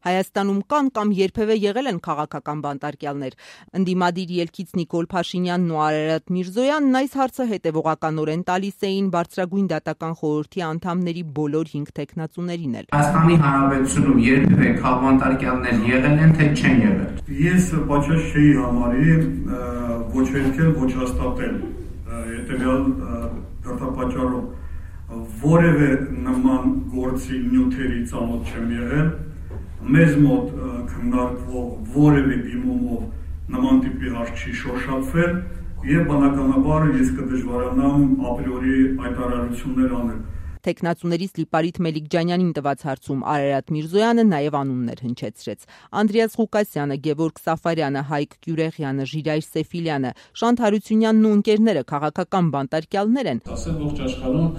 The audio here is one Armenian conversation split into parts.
Հայաստանում կան կամ երբևէ եղել են քաղաքական բանտարկյալներ։ Ընդդիմադիր ելքից Նիկոլ Փաշինյանն ու Արարատ Միրզոյանն այս հարցը հետևողականորեն տալիս էին Բարձրագույն դատական խորհրդի անդամների բոլոր 5 թեկնածուներին էլ։ Հայաստանի Հանրապետությունում երբևէ քաղաքական եղել են, թե չեն եղել։ Ես պատշաճ չէի համարի ոչ ելքել, ոչ հաստատել հետևյալ դատապատճառով որևէ նման գործի նյութերի ծանոթ չեմ եղել, մեզ մոտ քննարկվող որևէ դիմումով նման տիպի հարց չի շոշափվել եւ բնականաբար ես կդժվարանամ ապրիորի հայտարարություններ անել։ Թեկնածուներից Լիպարիտ Մելիքջանյանին տված հարցում Արարատ Միրզոյանը նաև անուններ հնչեցրեց։ Անդրեաս Ղուկասյանը, Գևորգ Սաֆարյանը, Հայկ Կյուրեղյանը, Ժիրայր Սեֆիլյանը, Շանթ Հարությունյանն ու ընկերները քաղաքական բանտարկյալներ են։ Ասել ողջ աշխարհում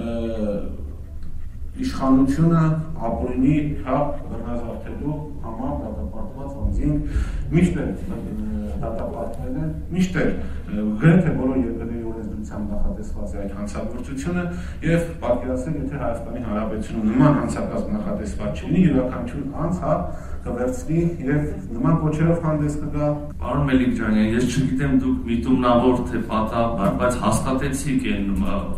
իշխանությունը ապօրինի բռնազավթելու համար դատապարտված անձինք միշտ դատապարտվել են, միշտ գրեթե բոլոր երկրների օրենսդրությամբ նախատեսված է այդ հանցագործությունը եւ պատկերացրեք, եթե Հայաստանի Հանրապետությունում նման հանցակազմ նախատեսված չլինի, յուրաքանչյուր անձ կվերցնի եւ նման կոչերով հանդես կգա։ Պարոն Մելիքջանյան, ես չգիտեմ դուք միտումնավոր թե պատահաբար, բայց հաստատեցիք այն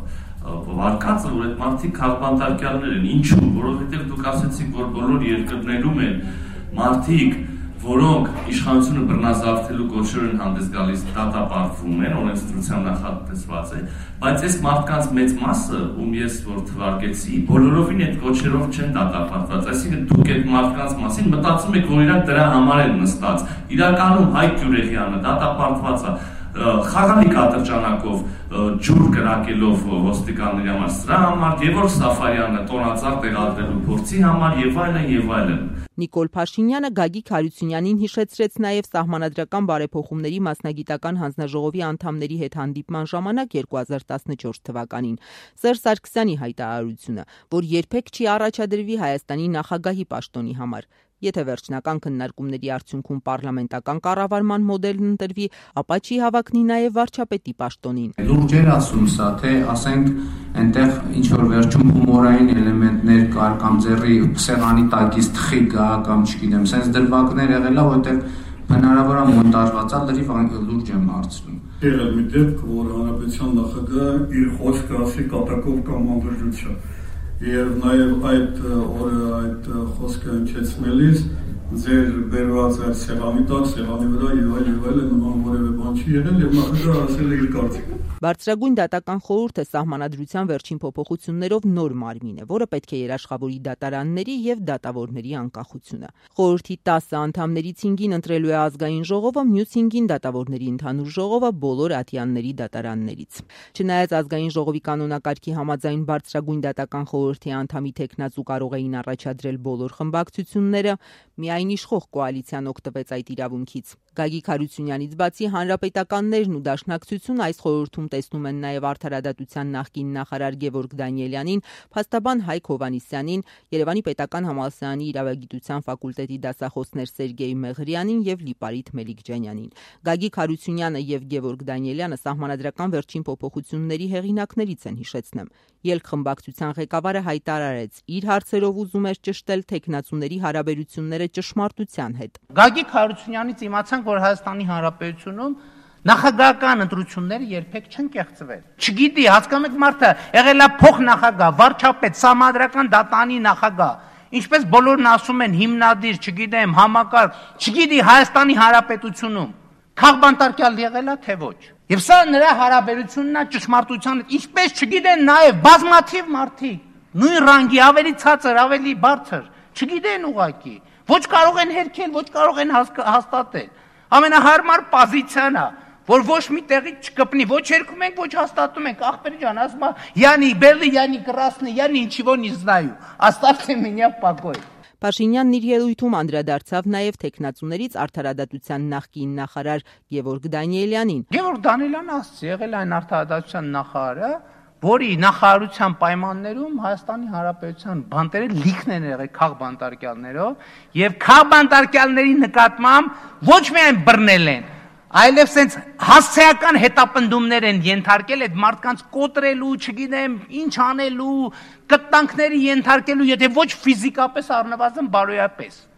վարկածը, որ այդ մարդիկ քաղաքաբանտարկյալներ են։ Ինչու՞, որովհետև դուք ասացիք, որ բոլոր երկրներում են մարդիկ, որոնք իշխանությունը բռնազավթելու կոչերով են հանդես գալիս, դատապարտվում են, օրենսդրությամբ նախատեսված է, բայց այս մարդկանց մեծ մասը, ում ես որ թվարկեցի, բոլորովին այդ կոչերով չեն դատապարտված։ Այսինքն դուք այդ մարդկանց մասին մտածում եք, որ իրանք դրա համար են նստած։ Իրականում Հայկ Կյուրեղյանը դատապարտված է խաղալի կատրճանակով ջուր կրակելով ոստիկանների համար, սրա համար, Գևորգ Սաֆարյանը տոնածառ տեղադրելու փորձի համար եւ այլն եւ այլն։ Նիկոլ Փաշինյանը Գագիկ Հարությունյանին հիշեցրեց նաև Սահմանադրական բարեփոխումների մասնագիտական հանձնաժողովի անդամների հետ հանդիպման ժամանակ 2014 թվականին Սերժ Սարգսյանի հայտարարությունը, որ երբեք չի առաջադրվի Հայաստանի նախագահի պաշտոնի համար։ Եթե վերջնական քննարկումների արդյունքում պարլամենտական կառավարման մոդելն ընտրվի, ապա չի հավակնի նաև վարչապետի պաշտոնին։ Լուրջ էր ասում սա, թե ասենք այնտեղ ինչ որ վերջում հումորային էլեմենտներ կար կամ ձեռի սեղանի տակից թխի գա կամ չգիտեմ, sense դրվագներ եղել է, որտեղ հնարավոր է մոնտաժված է, լրիվ լուրջ եմ հարցնում։ Եղել մի դեպք, որ հանրապետության նախագահը իր խոսքը ասի կատակով կամ անդրժությամբ եւ նաեւ այդ օրը այդ խոսքը հնչեցնելիս ձեր բերված այդ սեղանի տակ, սեղանի վրա եւ այլն նման որևէ բան չի եղել եւ նախագահը ասել է իր կարծիքը։ Բարձրագույն դատական խորհուրդը Սահմանադրության վերջին փոփոխություններով նոր մարմին է, որը պետք է երաշխավորի դատարանների եւ դատավորների անկախությունը։ Խորհրդի 10 անդամներից 5-ին ընտրելու է ազգային ժողովը, մյուս 5-ին դատավորների ընդհանուր ժողովը բոլոր ատյանների դատարաններից։ Չնայած ազգային ժողովի կանոնակարգի համաձայն Բարձրագույն դատական խորհրդի անդամի թեկնածու կարող էին առաջադրել բոլոր խմբակցությունները, միայն իշխող կոալիցիան օգտվեց այդ իրավունքից։ Գագիկ Հարությունյանից բացի հանրապետականներն ու դաշնակցություն այս խորհրդում տեսնում են նաև Արդարադատության նախկին նախարար Գևորգ Դանիելյանին, փաստաբան Հայկ Հովհաննիսյանին, Երևանի պետական համալսարանի իրավագիտության ֆակուլտետի դասախոսներ Սերգեյ Մեղրյանին եւ Լիպարիտ Մելիքջանյանին։ Գագիկ Հարությունյանը եւ Գևորգ Դանիելյանը Սահմանադրական վերջին փոփոխությունների հեղինակներից են, հիշեցնեմ։ Ելք խմբակցության ղեկավարը հայտարարեց, իր հարցերով ուզում էր ճշտել թեկնածուների հարաբերությունները ճշմարտության հետ։ Գագիկ Հարությունյանից իմացանք, որ Հայաստանի Հանրապետությունում նախագահական ընտրությունները երբեք չեն կեղծվել։ Չգիտի, հասկանում եք, մարդը եղել է փոխնախագահ, վարչապետ, Սահմանադրական դատարանի նախագահ, ինչպես բոլորն ասում են, հիմնադիր, չգիտեմ, համակարգ, չգիտի Հայաստանի Հանրապետությունում քաղաքաբանտարկյալ եղել է թե ոչ։ Եվ սա նրա հարաբերությունն է ճշմարտության հետ, ինչպես չգիտեն նաև բազմաթիվ մարդիկ, նույն ռանգի, ավելի ցածր, ավելի բարձր, չգիտեն ուղղակի, ոչ կարող են հերքել, ոչ կարող են հաստատել։ Ամենահարմար պոզիցիան է, որ ոչ մի տեղից չկպնի, ոչ երկում ենք, ոչ հաստատում ենք, ախպերի ջան, ասում է, «Яни белый, яни красный, я ничего не знаю, оставьте меня в покое»։ Փաշինյանն իր ելույթում անդրադարձավ նաև թեկնածուներից Արդարադատության նախկին նախարար Գևորգ Դանիելյանին։ Գևորգ Դանիելյանը ասց, եղել այն Արդարադատության նախարարը, որի նախարարության պայմաններում Հայաստանի Հանրապետության բանտերը լիքն են եղել քաղաքաբանտարկյալներով եւ քաղաքաբանտարկյալների նկատմամբ ոչ միայն բռնել են, այլև սենց հասցեական հետապնդումներ են ենթարկել այդ մարդկանց կոտրելու, չգիտեմ, ինչ անելու, կտանքների ենթարկելու, եթե ոչ ֆիզիկապես առնվազն բարոյապես։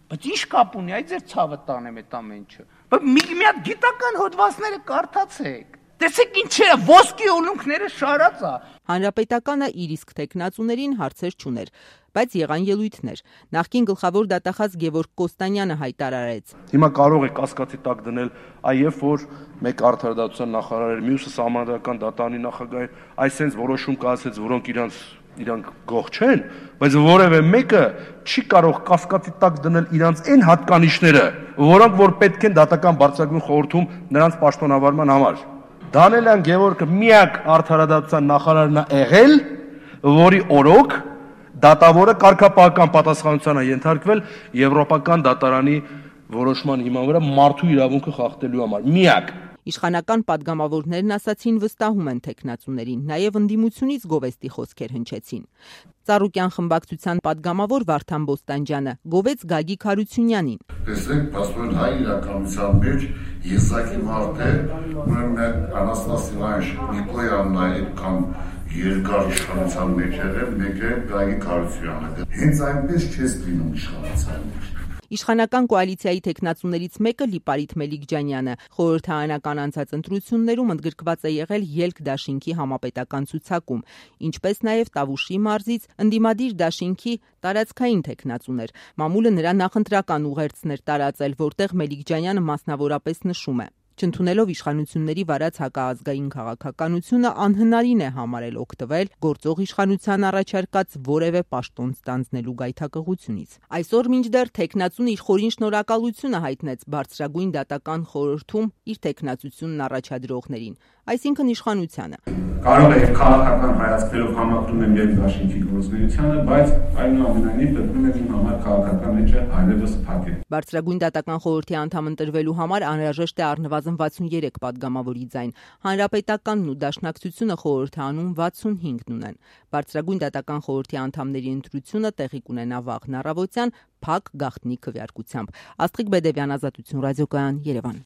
Բայց ինչ կապ ունի, այդ ձեր ցավը տանեմ այդ ամեն ինչը։ Բայց մի հատ գիտական հոդվածները կարդացեք։ Տեսեք ինչ է, ոսկի ուլունքները շարած է։ Հանրապետականը իր իսկ տեխնացուներին հարցեր չուներ, բայց եղան ելույթներ։ Նախկին գլխավոր դատախազ Գևորգ Կոստանյանը հայտարարեց. Հիմա կարող է կասկածի տակ դնել, այ որ մեկ արդարադատության նախարար էր, մյուսը սահմանադրական դատարանի նախագահ, այսենց որոշում կայացեց, որոնք իրանք գող չեն, բայց որևէ մեկը չի կարող կասկածի տակ դնել իրանց այն հատկանիշները, որոնք որ պետք են դատական բարձրագույն խորհրդում նրանց պաշտոնավարման համար։ Դանիելյան Գևորգը միակ արդարադատության նախարարն է եղել, որի օրոք դատավորը կարգապահական պատասխանության է ենթարկվել Եվրոպական դատարանի որոշման հիման վրա մարդու իրավունքը խախտելու համար։ Միակ։ Իշխանական падգամավորներն ասացին վստահում են տեխնացուներին, նաև ընդդիմությունից գովեստի խոսքեր հնչեցին։ Ծառուկյան խմբակցության падգամավոր Վարդան Բոստանջյանը գովեց Գագիկ Հարությունյանին։ Տեսեք, պասպորտ հայ իրականության մեջ եսակի մարդ է, ուրեմն Անաստասիվան Նիկոյանն այդքան երկար իշխանության մեջ եղել, մեկ է Գագիկ Հարությունյանը։ Հենց այնպես չես լինում իշխանության մեջ։ Իշխանական կոալիցիայի տեխնացուներից մեկը Լիպարիտ Մելիքջանյանը խորհրդարանական անցած ընտրություններում ընդգրկված է եղել Ելք դաշինքի համապետական ցուցակում, ինչպես նաև Տավուշի մարզից ընդդիմադիր դաշինքի տարածքային տեխնացուներ։ Մամուլը նրա նախընտրական ուղերձներ տարածել, որտեղ Մելիքջանյանը մասնավորապես նշում է. Չընդունելով իշխանությունների վարած հակաազգային քաղաքականությունը անհնարին է համարել օգտվել գործող իշխանության առաջարկած որևէ պաշտոն ստանձնելու գայթակղությունից։ Այսօր մինչդեռ տեխնացուն իր խորին շնորհակալությունը հայտնեց բարձրագույն դատական խորհրդում իր տեխնացությունն առաջադրողներին, այսինքն իշխանությանը։ Կարող է քաղաքական հայացքներով համակրում եմ եւ դաշինքի գործունեությանը, բայց այնուամենայնիվ դեպքում իմ համար քաղաքական էջը այլևս փակ է։ Բարձրագույն դատական խորհրդի անդամ ընտրվելու համար անհրաժեշտ է առնվազն 63 падգամավորի ձայն։ Հանրապետականն ու Դաշնակցությունը խորհրդանում 65 ունեն։ Բարձրագույն դատական խորհրդի անդամների ընտրությունը տեղի կունենա վաղն առավոտյան փակ գաղտնի քվեարկությամբ։ Աստղիկ Բեդևյան, Ազատություն ռադիոկայան, Երևան։